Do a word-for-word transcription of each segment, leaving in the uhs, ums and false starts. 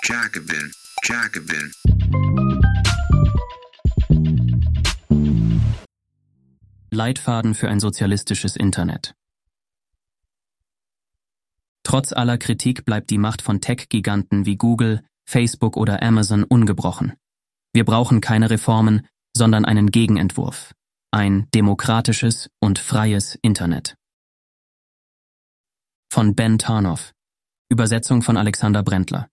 Jacobin, Jacobin. Leitfaden für ein sozialistisches Internet. Trotz aller Kritik bleibt die Macht von Tech-Giganten wie Google, Facebook oder Amazon ungebrochen. Wir brauchen keine Reformen, sondern einen Gegenentwurf. Ein demokratisches und freies Internet. Von Ben Tarnow. Übersetzung von Alexander Brendler.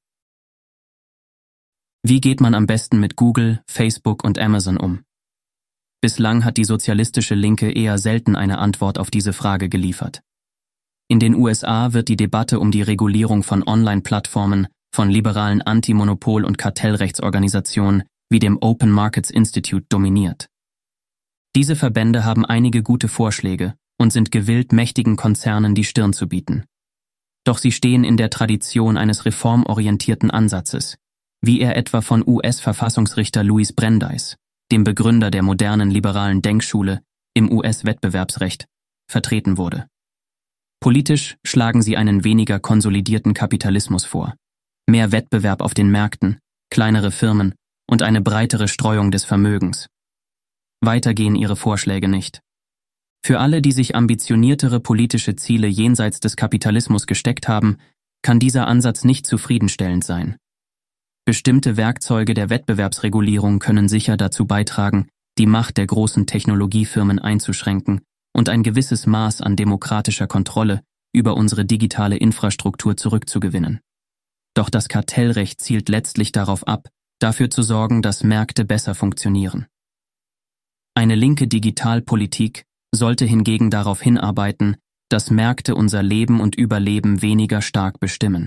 Wie geht man am besten mit Google, Facebook und Amazon um? Bislang hat die sozialistische Linke eher selten eine Antwort auf diese Frage geliefert. In den U S A wird die Debatte um die Regulierung von Online-Plattformen von liberalen Antimonopol- und Kartellrechtsorganisationen wie dem Open Markets Institute dominiert. Diese Verbände haben einige gute Vorschläge und sind gewillt, mächtigen Konzernen die Stirn zu bieten. Doch sie stehen in der Tradition eines reformorientierten Ansatzes, wie er etwa von U S-Verfassungsrichter Louis Brandeis, dem Begründer der modernen liberalen Denkschule im U S-Wettbewerbsrecht, vertreten wurde. Politisch schlagen sie einen weniger konsolidierten Kapitalismus vor, mehr Wettbewerb auf den Märkten, kleinere Firmen und eine breitere Streuung des Vermögens. Weiter gehen ihre Vorschläge nicht. Für alle, die sich ambitioniertere politische Ziele jenseits des Kapitalismus gesteckt haben, kann dieser Ansatz nicht zufriedenstellend sein. Bestimmte Werkzeuge der Wettbewerbsregulierung können sicher dazu beitragen, die Macht der großen Technologiefirmen einzuschränken und ein gewisses Maß an demokratischer Kontrolle über unsere digitale Infrastruktur zurückzugewinnen. Doch das Kartellrecht zielt letztlich darauf ab, dafür zu sorgen, dass Märkte besser funktionieren. Eine linke Digitalpolitik sollte hingegen darauf hinarbeiten, dass Märkte unser Leben und Überleben weniger stark bestimmen.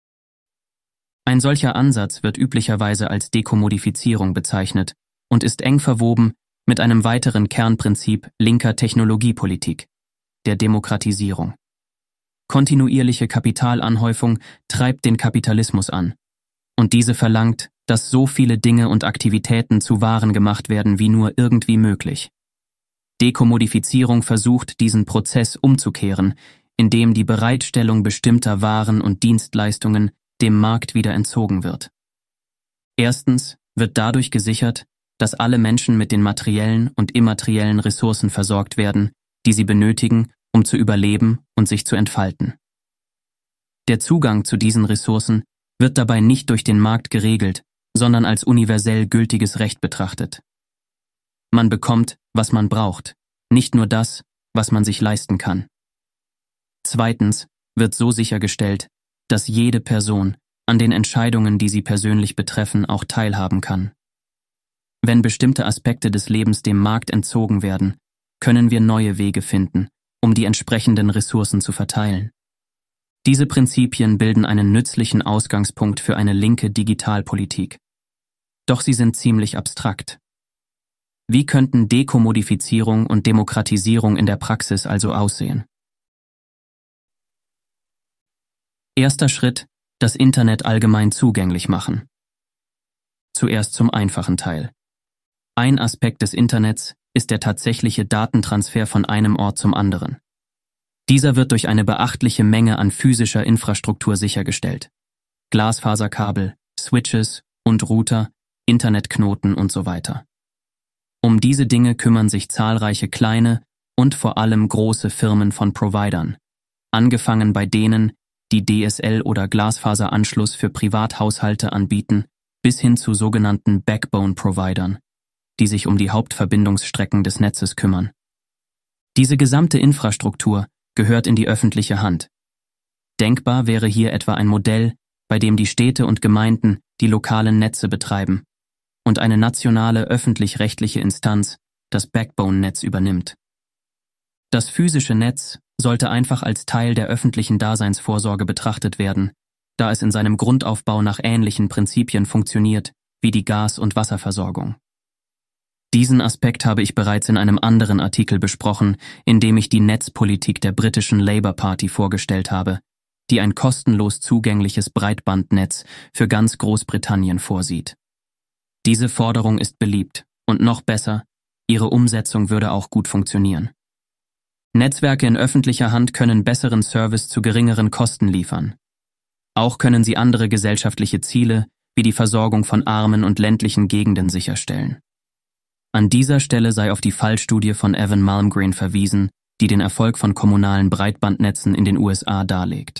Ein solcher Ansatz wird üblicherweise als Dekommodifizierung bezeichnet und ist eng verwoben mit einem weiteren Kernprinzip linker Technologiepolitik, der Demokratisierung. Kontinuierliche Kapitalanhäufung treibt den Kapitalismus an, und diese verlangt, dass so viele Dinge und Aktivitäten zu Waren gemacht werden wie nur irgendwie möglich. Dekommodifizierung versucht, diesen Prozess umzukehren, indem die Bereitstellung bestimmter Waren und Dienstleistungen dem Markt wieder entzogen wird. Erstens wird dadurch gesichert, dass alle Menschen mit den materiellen und immateriellen Ressourcen versorgt werden, die sie benötigen, um zu überleben und sich zu entfalten. Der Zugang zu diesen Ressourcen wird dabei nicht durch den Markt geregelt, sondern als universell gültiges Recht betrachtet. Man bekommt, was man braucht, nicht nur das, was man sich leisten kann. Zweitens wird so sichergestellt, dass jede Person an den Entscheidungen, die sie persönlich betreffen, auch teilhaben kann. Wenn bestimmte Aspekte des Lebens dem Markt entzogen werden, können wir neue Wege finden, um die entsprechenden Ressourcen zu verteilen. Diese Prinzipien bilden einen nützlichen Ausgangspunkt für eine linke Digitalpolitik. Doch sie sind ziemlich abstrakt. Wie könnten Dekommodifizierung und Demokratisierung in der Praxis also aussehen? Erster Schritt: das Internet allgemein zugänglich machen. Zuerst zum einfachen Teil. Ein Aspekt des Internets ist der tatsächliche Datentransfer von einem Ort zum anderen. Dieser wird durch eine beachtliche Menge an physischer Infrastruktur sichergestellt. Glasfaserkabel, Switches und Router, Internetknoten und so weiter. Um diese Dinge kümmern sich zahlreiche kleine und vor allem große Firmen von Providern, angefangen bei denen, die D S L- oder Glasfaseranschluss für Privathaushalte anbieten, bis hin zu sogenannten Backbone-Providern, die sich um die Hauptverbindungsstrecken des Netzes kümmern. Diese gesamte Infrastruktur gehört in die öffentliche Hand. Denkbar wäre hier etwa ein Modell, bei dem die Städte und Gemeinden die lokalen Netze betreiben und eine nationale öffentlich-rechtliche Instanz das Backbone-Netz übernimmt. Das physische Netz sollte einfach als Teil der öffentlichen Daseinsvorsorge betrachtet werden, da es in seinem Grundaufbau nach ähnlichen Prinzipien funktioniert wie die Gas- und Wasserversorgung. Diesen Aspekt habe ich bereits in einem anderen Artikel besprochen, in dem ich die Netzpolitik der britischen Labour Party vorgestellt habe, die ein kostenlos zugängliches Breitbandnetz für ganz Großbritannien vorsieht. Diese Forderung ist beliebt und noch besser, ihre Umsetzung würde auch gut funktionieren. Netzwerke in öffentlicher Hand können besseren Service zu geringeren Kosten liefern. Auch können sie andere gesellschaftliche Ziele wie die Versorgung von armen und ländlichen Gegenden sicherstellen. An dieser Stelle sei auf die Fallstudie von Evan Malmgren verwiesen, die den Erfolg von kommunalen Breitbandnetzen in den U S A darlegt.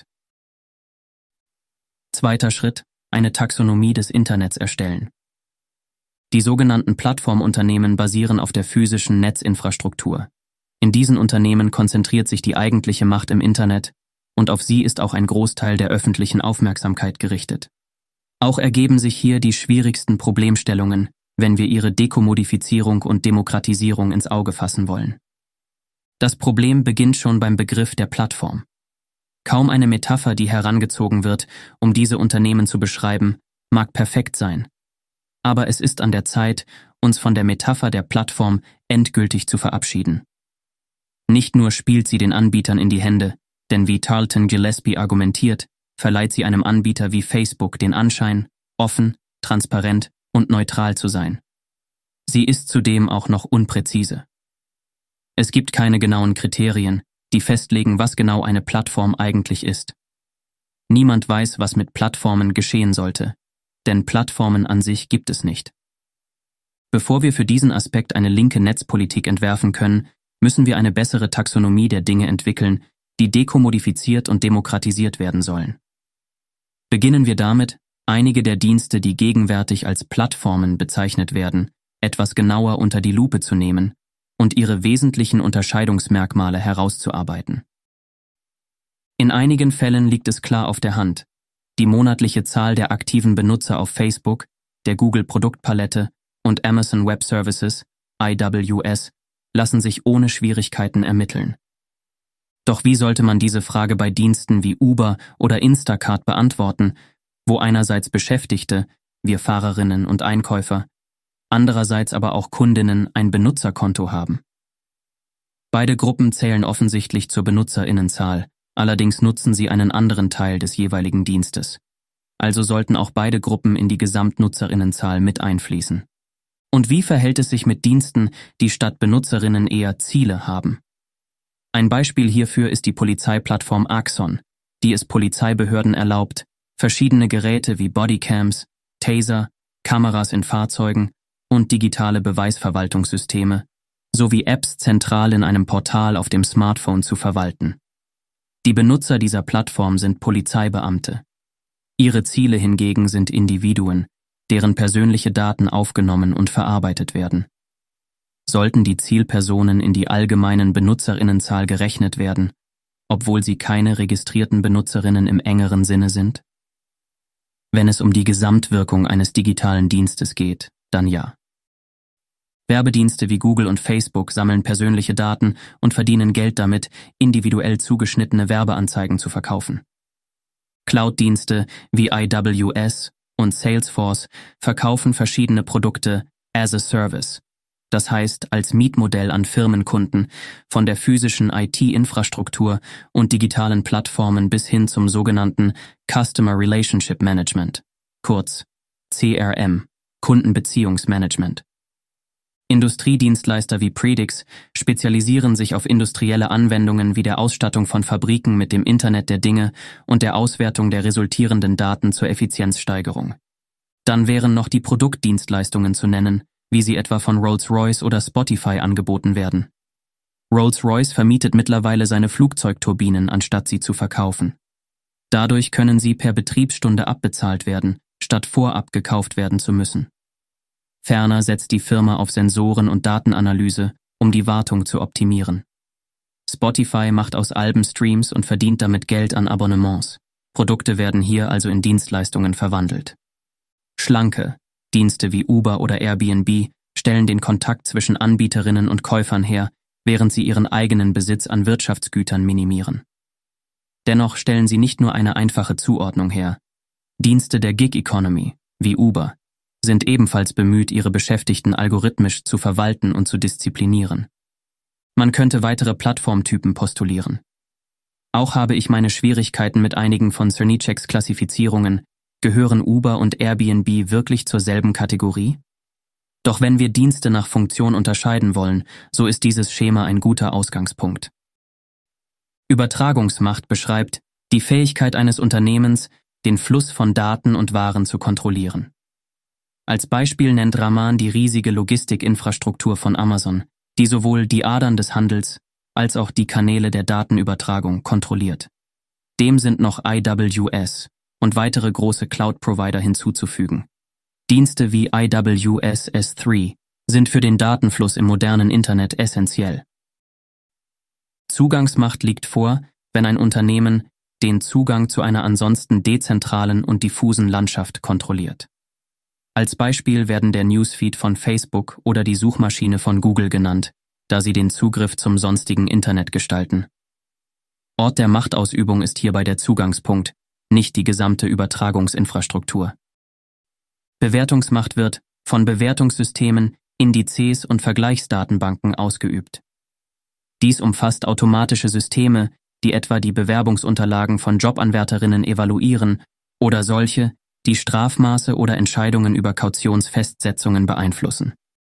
Zweiter Schritt: eine Taxonomie des Internets erstellen. Die sogenannten Plattformunternehmen basieren auf der physischen Netzinfrastruktur. In diesen Unternehmen konzentriert sich die eigentliche Macht im Internet und auf sie ist auch ein Großteil der öffentlichen Aufmerksamkeit gerichtet. Auch ergeben sich hier die schwierigsten Problemstellungen, wenn wir ihre Dekommodifizierung und Demokratisierung ins Auge fassen wollen. Das Problem beginnt schon beim Begriff der Plattform. Kaum eine Metapher, die herangezogen wird, um diese Unternehmen zu beschreiben, mag perfekt sein. Aber es ist an der Zeit, uns von der Metapher der Plattform endgültig zu verabschieden. Nicht nur spielt sie den Anbietern in die Hände, denn wie Tarleton Gillespie argumentiert, verleiht sie einem Anbieter wie Facebook den Anschein, offen, transparent und neutral zu sein. Sie ist zudem auch noch unpräzise. Es gibt keine genauen Kriterien, die festlegen, was genau eine Plattform eigentlich ist. Niemand weiß, was mit Plattformen geschehen sollte, denn Plattformen an sich gibt es nicht. Bevor wir für diesen Aspekt eine linke Netzpolitik entwerfen können, müssen wir eine bessere Taxonomie der Dinge entwickeln, die dekommodifiziert und demokratisiert werden sollen. Beginnen wir damit, einige der Dienste, die gegenwärtig als Plattformen bezeichnet werden, etwas genauer unter die Lupe zu nehmen und ihre wesentlichen Unterscheidungsmerkmale herauszuarbeiten. In einigen Fällen liegt es klar auf der Hand: die monatliche Zahl der aktiven Benutzer auf Facebook, der Google-Produktpalette und Amazon Web Services, I W S, lassen sich ohne Schwierigkeiten ermitteln. Doch wie sollte man diese Frage bei Diensten wie Uber oder Instacart beantworten, wo einerseits Beschäftigte, wir Fahrerinnen und Einkäufer, andererseits aber auch Kundinnen ein Benutzerkonto haben? Beide Gruppen zählen offensichtlich zur Benutzerinnenzahl, allerdings nutzen sie einen anderen Teil des jeweiligen Dienstes. Also sollten auch beide Gruppen in die Gesamtnutzerinnenzahl mit einfließen. Und wie verhält es sich mit Diensten, die statt Benutzerinnen eher Ziele haben? Ein Beispiel hierfür ist die Polizeiplattform Axon, die es Polizeibehörden erlaubt, verschiedene Geräte wie Bodycams, Taser, Kameras in Fahrzeugen und digitale Beweisverwaltungssysteme sowie Apps zentral in einem Portal auf dem Smartphone zu verwalten. Die Benutzer dieser Plattform sind Polizeibeamte. Ihre Ziele hingegen sind Individuen, deren persönliche Daten aufgenommen und verarbeitet werden. Sollten die Zielpersonen in die allgemeinen Benutzerinnenzahl gerechnet werden, obwohl sie keine registrierten Benutzerinnen im engeren Sinne sind? Wenn es um die Gesamtwirkung eines digitalen Dienstes geht, dann ja. Werbedienste wie Google und Facebook sammeln persönliche Daten und verdienen Geld damit, individuell zugeschnittene Werbeanzeigen zu verkaufen. Cloud-Dienste wie I W S und Salesforce verkaufen verschiedene Produkte as a Service, das heißt als Mietmodell an Firmenkunden, von der physischen I T-Infrastruktur und digitalen Plattformen bis hin zum sogenannten Customer Relationship Management, kurz C R M, Kundenbeziehungsmanagement. Industriedienstleister wie Predix spezialisieren sich auf industrielle Anwendungen wie der Ausstattung von Fabriken mit dem Internet der Dinge und der Auswertung der resultierenden Daten zur Effizienzsteigerung. Dann wären noch die Produktdienstleistungen zu nennen, wie sie etwa von Rolls-Royce oder Spotify angeboten werden. Rolls-Royce vermietet mittlerweile seine Flugzeugturbinen, anstatt sie zu verkaufen. Dadurch können sie per Betriebsstunde abbezahlt werden, statt vorab gekauft werden zu müssen. Ferner setzt die Firma auf Sensoren und Datenanalyse, um die Wartung zu optimieren. Spotify macht aus Alben Streams und verdient damit Geld an Abonnements. Produkte werden hier also in Dienstleistungen verwandelt. Schlanke Dienste wie Uber oder Airbnb stellen den Kontakt zwischen Anbieterinnen und Käufern her, während sie ihren eigenen Besitz an Wirtschaftsgütern minimieren. Dennoch stellen sie nicht nur eine einfache Zuordnung her. Dienste der Gig Economy, wie Uber, sind ebenfalls bemüht, ihre Beschäftigten algorithmisch zu verwalten und zu disziplinieren. Man könnte weitere Plattformtypen postulieren. Auch habe ich meine Schwierigkeiten mit einigen von Cerniceks Klassifizierungen. Gehören Uber und Airbnb wirklich zur selben Kategorie? Doch wenn wir Dienste nach Funktion unterscheiden wollen, so ist dieses Schema ein guter Ausgangspunkt. Übertragungsmacht beschreibt die Fähigkeit eines Unternehmens, den Fluss von Daten und Waren zu kontrollieren. Als Beispiel nennt Rahman die riesige Logistikinfrastruktur von Amazon, die sowohl die Adern des Handels als auch die Kanäle der Datenübertragung kontrolliert. Dem sind noch I W S und weitere große Cloud-Provider hinzuzufügen. Dienste wie I W S S drei sind für den Datenfluss im modernen Internet essentiell. Zugangsmacht liegt vor, wenn ein Unternehmen den Zugang zu einer ansonsten dezentralen und diffusen Landschaft kontrolliert. Als Beispiel werden der Newsfeed von Facebook oder die Suchmaschine von Google genannt, da sie den Zugriff zum sonstigen Internet gestalten. Ort der Machtausübung ist hierbei der Zugangspunkt, nicht die gesamte Übertragungsinfrastruktur. Bewertungsmacht wird von Bewertungssystemen, Indizes und Vergleichsdatenbanken ausgeübt. Dies umfasst automatische Systeme, die etwa die Bewerbungsunterlagen von Jobanwärterinnen evaluieren oder solche, die Strafmaße oder Entscheidungen über Kautionsfestsetzungen beeinflussen.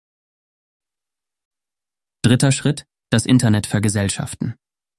Dritter Schritt: das Internet vergesellschaften.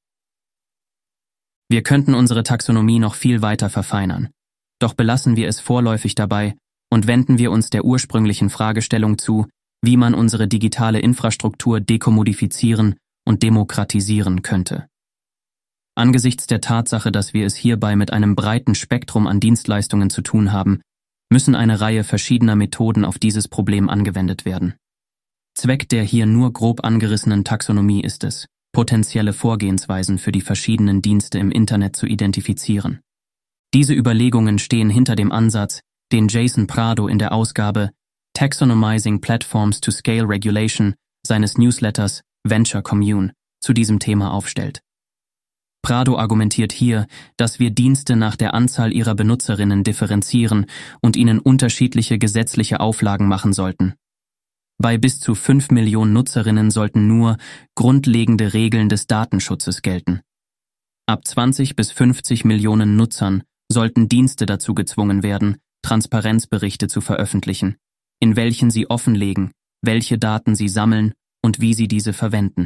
Wir könnten unsere Taxonomie noch viel weiter verfeinern, doch belassen wir es vorläufig dabei und wenden wir uns der ursprünglichen Fragestellung zu, wie man unsere digitale Infrastruktur dekommodifizieren und demokratisieren könnte. Angesichts der Tatsache, dass wir es hierbei mit einem breiten Spektrum an Dienstleistungen zu tun haben, müssen eine Reihe verschiedener Methoden auf dieses Problem angewendet werden. Zweck der hier nur grob angerissenen Taxonomie ist es, potenzielle Vorgehensweisen für die verschiedenen Dienste im Internet zu identifizieren. Diese Überlegungen stehen hinter dem Ansatz, den Jason Prado in der Ausgabe Taxonomizing Platforms to Scale Regulation seines Newsletters Venture Commune zu diesem Thema aufstellt. Prado argumentiert hier, dass wir Dienste nach der Anzahl ihrer Benutzerinnen differenzieren und ihnen unterschiedliche gesetzliche Auflagen machen sollten. Bei bis zu fünf Millionen Nutzerinnen sollten nur grundlegende Regeln des Datenschutzes gelten. Ab zwanzig bis fünfzig Millionen Nutzern sollten Dienste dazu gezwungen werden, Transparenzberichte zu veröffentlichen, in welchen sie offenlegen, welche Daten sie sammeln und wie sie diese verwenden.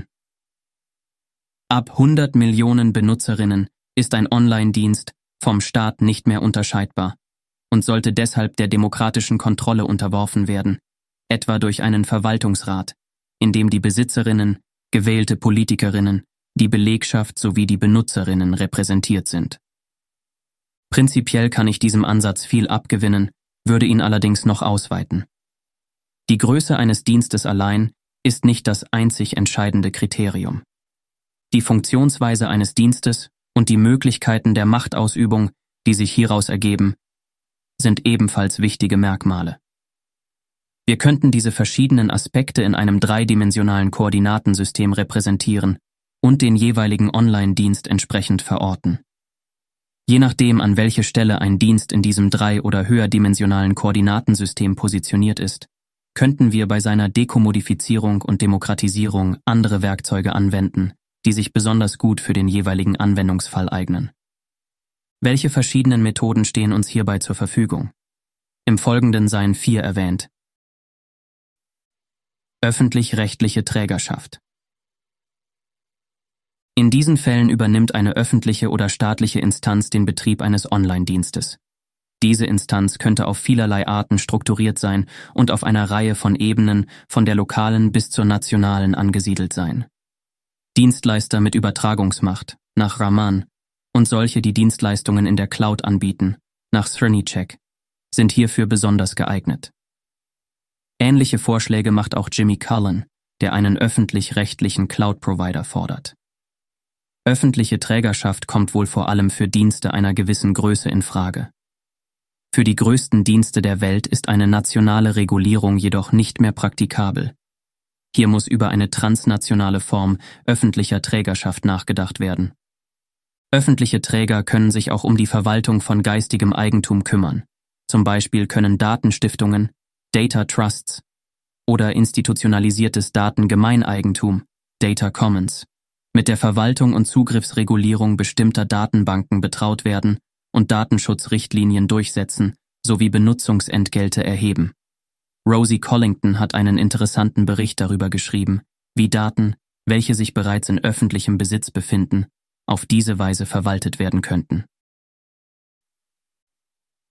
Ab hundert Millionen Benutzerinnen ist ein Online-Dienst vom Staat nicht mehr unterscheidbar und sollte deshalb der demokratischen Kontrolle unterworfen werden, etwa durch einen Verwaltungsrat, in dem die Besitzerinnen, gewählte Politikerinnen, die Belegschaft sowie die Benutzerinnen repräsentiert sind. Prinzipiell kann ich diesem Ansatz viel abgewinnen, würde ihn allerdings noch ausweiten. Die Größe eines Dienstes allein ist nicht das einzig entscheidende Kriterium. Die Funktionsweise eines Dienstes und die Möglichkeiten der Machtausübung, die sich hieraus ergeben, sind ebenfalls wichtige Merkmale. Wir könnten diese verschiedenen Aspekte in einem dreidimensionalen Koordinatensystem repräsentieren und den jeweiligen Online-Dienst entsprechend verorten. Je nachdem, an welche Stelle ein Dienst in diesem drei- oder höherdimensionalen Koordinatensystem positioniert ist, könnten wir bei seiner Dekommodifizierung und Demokratisierung andere Werkzeuge anwenden, die sich besonders gut für den jeweiligen Anwendungsfall eignen. Welche verschiedenen Methoden stehen uns hierbei zur Verfügung? Im Folgenden seien vier erwähnt. Öffentlich-rechtliche Trägerschaft. In diesen Fällen übernimmt eine öffentliche oder staatliche Instanz den Betrieb eines Online-Dienstes. Diese Instanz könnte auf vielerlei Arten strukturiert sein und auf einer Reihe von Ebenen, von der lokalen bis zur nationalen angesiedelt sein. Dienstleister mit Übertragungsmacht, nach Rahman, und solche, die Dienstleistungen in der Cloud anbieten, nach Srinichek, sind hierfür besonders geeignet. Ähnliche Vorschläge macht auch Jimmy Cullen, der einen öffentlich-rechtlichen Cloud-Provider fordert. Öffentliche Trägerschaft kommt wohl vor allem für Dienste einer gewissen Größe in Frage. Für die größten Dienste der Welt ist eine nationale Regulierung jedoch nicht mehr praktikabel. Hier muss über eine transnationale Form öffentlicher Trägerschaft nachgedacht werden. Öffentliche Träger können sich auch um die Verwaltung von geistigem Eigentum kümmern. Zum Beispiel können Datenstiftungen, Data Trusts oder institutionalisiertes Datengemeineigentum, Data Commons, mit der Verwaltung und Zugriffsregulierung bestimmter Datenbanken betraut werden und Datenschutzrichtlinien durchsetzen sowie Benutzungsentgelte erheben. Rosie Collington hat einen interessanten Bericht darüber geschrieben, wie Daten, welche sich bereits in öffentlichem Besitz befinden, auf diese Weise verwaltet werden könnten.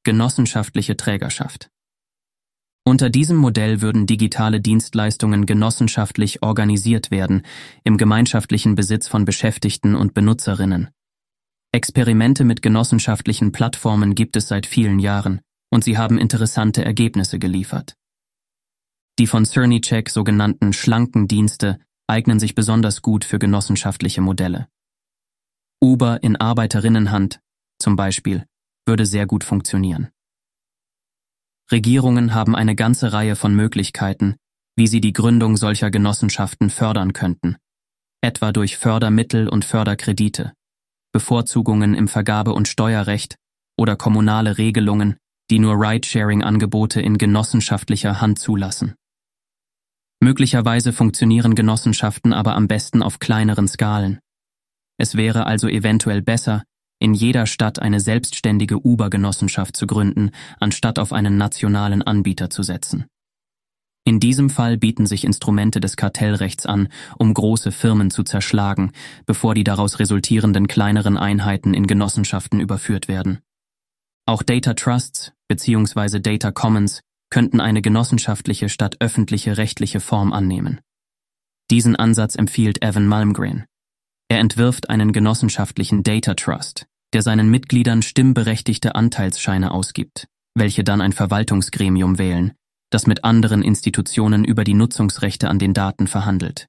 genossenschaftliche Trägerschaft. Unter diesem Modell würden digitale Dienstleistungen genossenschaftlich organisiert werden, im gemeinschaftlichen Besitz von Beschäftigten und Benutzerinnen. Experimente mit genossenschaftlichen Plattformen gibt es seit vielen Jahren und sie haben interessante Ergebnisse geliefert. Die von Cernicek sogenannten schlanken Dienste eignen sich besonders gut für genossenschaftliche Modelle. Uber in Arbeiterinnenhand, zum Beispiel, würde sehr gut funktionieren. Regierungen haben eine ganze Reihe von Möglichkeiten, wie sie die Gründung solcher Genossenschaften fördern könnten, etwa durch Fördermittel und Förderkredite, Bevorzugungen im Vergabe- und Steuerrecht oder kommunale Regelungen, die nur Ridesharing-Angebote in genossenschaftlicher Hand zulassen. Möglicherweise funktionieren Genossenschaften aber am besten auf kleineren Skalen. Es wäre also eventuell besser, in jeder Stadt eine selbstständige Uber-Genossenschaft zu gründen, anstatt auf einen nationalen Anbieter zu setzen. In diesem Fall bieten sich Instrumente des Kartellrechts an, um große Firmen zu zerschlagen, bevor die daraus resultierenden kleineren Einheiten in Genossenschaften überführt werden. Auch Data Trusts bzw. Data Commons könnten eine genossenschaftliche statt öffentliche rechtliche Form annehmen. Diesen Ansatz empfiehlt Evan Malmgren. Er entwirft einen genossenschaftlichen Data Trust, der seinen Mitgliedern stimmberechtigte Anteilsscheine ausgibt, welche dann ein Verwaltungsgremium wählen, das mit anderen Institutionen über die Nutzungsrechte an den Daten verhandelt.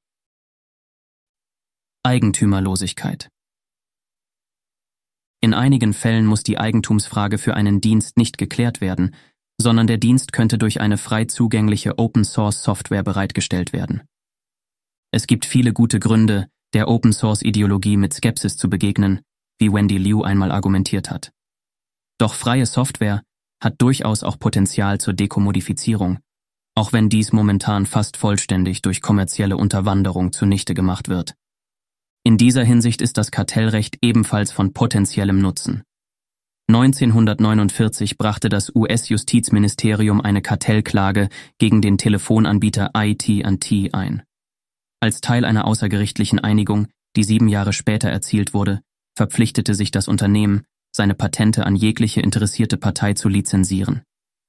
Eigentümerlosigkeit. In einigen Fällen muss die Eigentumsfrage für einen Dienst nicht geklärt werden, sondern der Dienst könnte durch eine frei zugängliche Open-Source-Software bereitgestellt werden. Es gibt viele gute Gründe, der Open-Source-Ideologie mit Skepsis zu begegnen, wie Wendy Liu einmal argumentiert hat. Doch freie Software hat durchaus auch Potenzial zur Dekommodifizierung, auch wenn dies momentan fast vollständig durch kommerzielle Unterwanderung zunichte gemacht wird. In dieser Hinsicht ist das Kartellrecht ebenfalls von potenziellem Nutzen. neunzehnhundertneunundvierzig brachte das U S-Justizministerium eine Kartellklage gegen den Telefonanbieter A T and T ein. Als Teil einer außergerichtlichen Einigung, die sieben Jahre später erzielt wurde, verpflichtete sich das Unternehmen, seine Patente an jegliche interessierte Partei zu lizenzieren.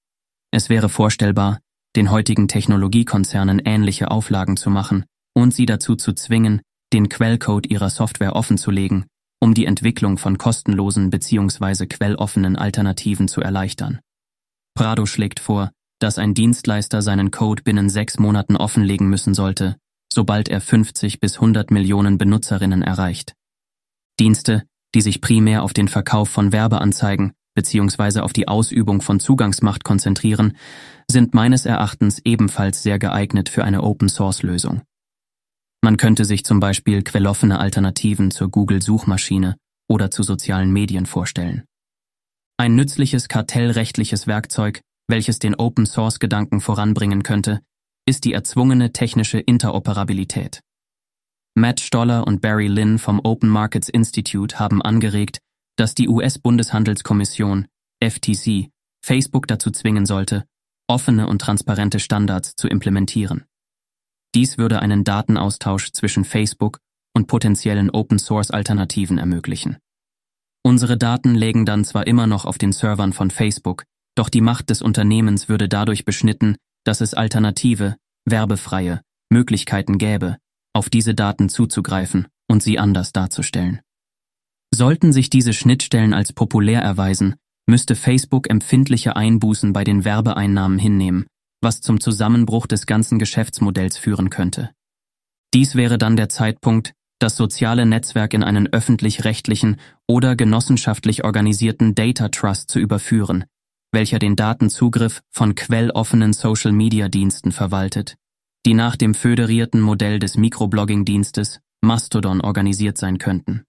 Es wäre vorstellbar, den heutigen Technologiekonzernen ähnliche Auflagen zu machen und sie dazu zu zwingen, den Quellcode ihrer Software offenzulegen, um die Entwicklung von kostenlosen bzw. quelloffenen Alternativen zu erleichtern. Prado schlägt vor, dass ein Dienstleister seinen Code binnen sechs Monaten offenlegen müssen sollte, sobald er fünfzig bis hundert Millionen Benutzerinnen erreicht. Dienste, die sich primär auf den Verkauf von Werbeanzeigen bzw. auf die Ausübung von Zugangsmacht konzentrieren, sind meines Erachtens ebenfalls sehr geeignet für eine Open-Source-Lösung. Man könnte sich zum Beispiel quelloffene Alternativen zur Google-Suchmaschine oder zu sozialen Medien vorstellen. Ein nützliches kartellrechtliches Werkzeug, welches den Open-Source-Gedanken voranbringen könnte, ist die erzwungene technische Interoperabilität. Matt Stoller und Barry Lin vom Open Markets Institute haben angeregt, dass die U S-Bundeshandelskommission, F T C, Facebook dazu zwingen sollte, offene und transparente Standards zu implementieren. Dies würde einen Datenaustausch zwischen Facebook und potenziellen Open-Source-Alternativen ermöglichen. Unsere Daten lägen dann zwar immer noch auf den Servern von Facebook, doch die Macht des Unternehmens würde dadurch beschnitten, dass es alternative, werbefreie Möglichkeiten gäbe, auf diese Daten zuzugreifen und sie anders darzustellen. Sollten sich diese Schnittstellen als populär erweisen, müsste Facebook empfindliche Einbußen bei den Werbeeinnahmen hinnehmen, was zum Zusammenbruch des ganzen Geschäftsmodells führen könnte. Dies wäre dann der Zeitpunkt, das soziale Netzwerk in einen öffentlich-rechtlichen oder genossenschaftlich organisierten Data Trust zu überführen, welcher den Datenzugriff von quelloffenen Social-Media-Diensten verwaltet, die nach dem föderierten Modell des Mikroblogging-Dienstes Mastodon organisiert sein könnten.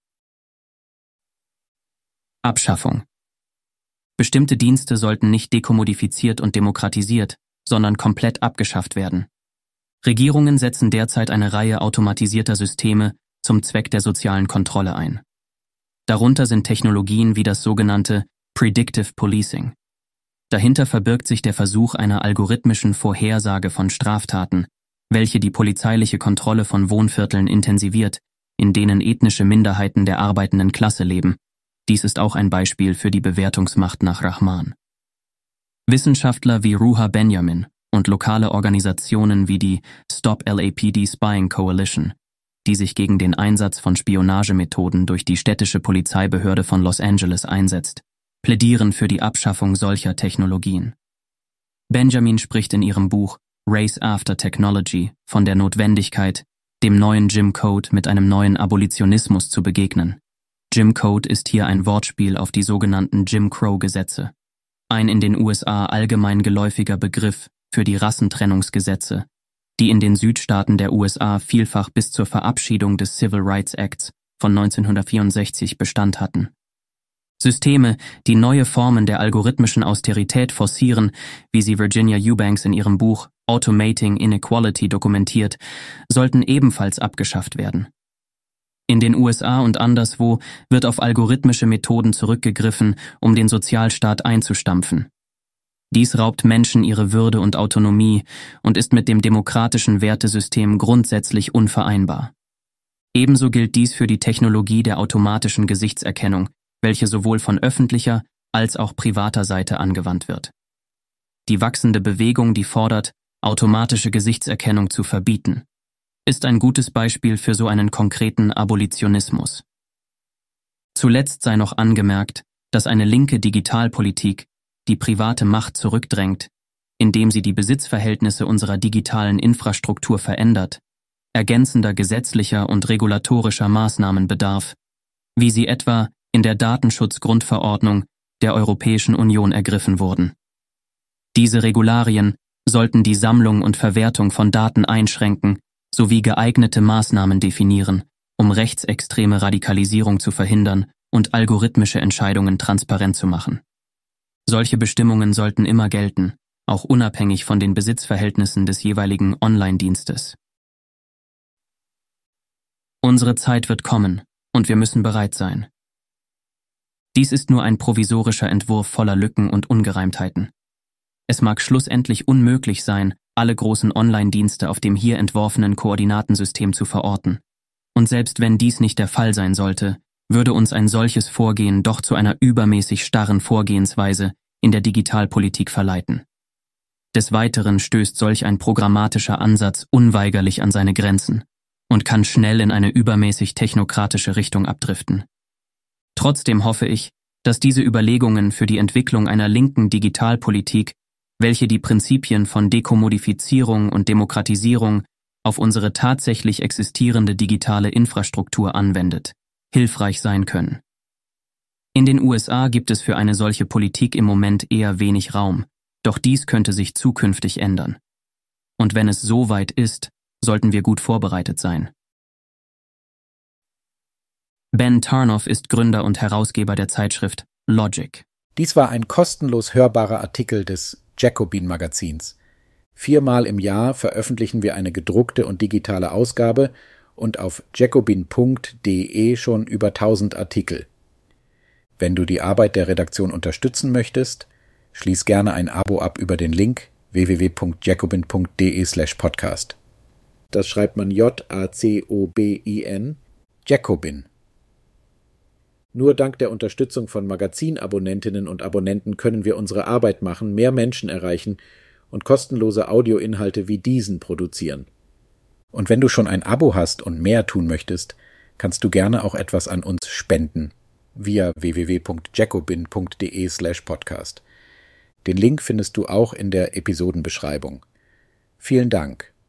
Abschaffung. Bestimmte Dienste sollten nicht dekommodifiziert und demokratisiert, sondern komplett abgeschafft werden. Regierungen setzen derzeit eine Reihe automatisierter Systeme zum Zweck der sozialen Kontrolle ein. Darunter sind Technologien wie das sogenannte Predictive Policing. Dahinter verbirgt sich der Versuch einer algorithmischen Vorhersage von Straftaten, welche die polizeiliche Kontrolle von Wohnvierteln intensiviert, in denen ethnische Minderheiten der arbeitenden Klasse leben. Dies ist auch ein Beispiel für die Bewertungsmacht nach Rahman. Wissenschaftler wie Ruha Benjamin und lokale Organisationen wie die Stop L A P D Spying Coalition, die sich gegen den Einsatz von Spionagemethoden durch die städtische Polizeibehörde von Los Angeles einsetzt, plädieren für die Abschaffung solcher Technologien. Benjamin spricht in ihrem Buch Race After Technology von der Notwendigkeit, dem neuen Jim Code mit einem neuen Abolitionismus zu begegnen. Jim Code ist hier ein Wortspiel auf die sogenannten Jim Crow-Gesetze, ein in den U S A allgemein geläufiger Begriff für die Rassentrennungsgesetze, die in den Südstaaten der U S A vielfach bis zur Verabschiedung des Civil Rights Acts von neunzehnhundertvierundsechzig Bestand hatten. Systeme, die neue Formen der algorithmischen Austerität forcieren, wie sie Virginia Eubanks in ihrem Buch Automating Inequality dokumentiert, sollten ebenfalls abgeschafft werden. In den U S A und anderswo wird auf algorithmische Methoden zurückgegriffen, um den Sozialstaat einzustampfen. Dies raubt Menschen ihre Würde und Autonomie und ist mit dem demokratischen Wertesystem grundsätzlich unvereinbar. Ebenso gilt dies für die Technologie der automatischen Gesichtserkennung, welche sowohl von öffentlicher als auch privater Seite angewandt wird. Die wachsende Bewegung, die fordert, automatische Gesichtserkennung zu verbieten, ist ein gutes Beispiel für so einen konkreten Abolitionismus. Zuletzt sei noch angemerkt, dass eine linke Digitalpolitik die private Macht zurückdrängt, indem sie die Besitzverhältnisse unserer digitalen Infrastruktur verändert, ergänzender gesetzlicher und regulatorischer Maßnahmen bedarf, wie sie etwa in der Datenschutzgrundverordnung der Europäischen Union ergriffen wurden. Diese Regularien sollten die Sammlung und Verwertung von Daten einschränken sowie geeignete Maßnahmen definieren, um rechtsextreme Radikalisierung zu verhindern und algorithmische Entscheidungen transparent zu machen. Solche Bestimmungen sollten immer gelten, auch unabhängig von den Besitzverhältnissen des jeweiligen Online-Dienstes. Unsere Zeit wird kommen, und wir müssen bereit sein. Dies ist nur ein provisorischer Entwurf voller Lücken und Ungereimtheiten. Es mag schlussendlich unmöglich sein, alle großen Online-Dienste auf dem hier entworfenen Koordinatensystem zu verorten. Und selbst wenn dies nicht der Fall sein sollte, würde uns ein solches Vorgehen doch zu einer übermäßig starren Vorgehensweise in der Digitalpolitik verleiten. Des Weiteren stößt solch ein programmatischer Ansatz unweigerlich an seine Grenzen und kann schnell in eine übermäßig technokratische Richtung abdriften. Trotzdem hoffe ich, dass diese Überlegungen für die Entwicklung einer linken Digitalpolitik, welche die Prinzipien von Dekommodifizierung und Demokratisierung auf unsere tatsächlich existierende digitale Infrastruktur anwendet, hilfreich sein können. In den U S A gibt es für eine solche Politik im Moment eher wenig Raum, doch dies könnte sich zukünftig ändern. Und wenn es so weit ist, sollten wir gut vorbereitet sein. Ben Tarnoff ist Gründer und Herausgeber der Zeitschrift Logic. Dies war ein kostenlos hörbarer Artikel des Jacobin-Magazins. Viermal im Jahr veröffentlichen wir eine gedruckte und digitale Ausgabe und auf jacobin punkt de schon über tausend Artikel. Wenn du die Arbeit der Redaktion unterstützen möchtest, schließ gerne ein Abo ab über den Link w w w punkt jacobin punkt de slash podcast. Das schreibt man J A C O B I N, Jacobin. Nur dank der Unterstützung von Magazinabonnentinnen und Abonnenten können wir unsere Arbeit machen, mehr Menschen erreichen und kostenlose Audioinhalte wie diesen produzieren. Und wenn du schon ein Abo hast und mehr tun möchtest, kannst du gerne auch etwas an uns spenden via w w w punkt jacobin punkt de slash podcast. Den Link findest du auch in der Episodenbeschreibung. Vielen Dank.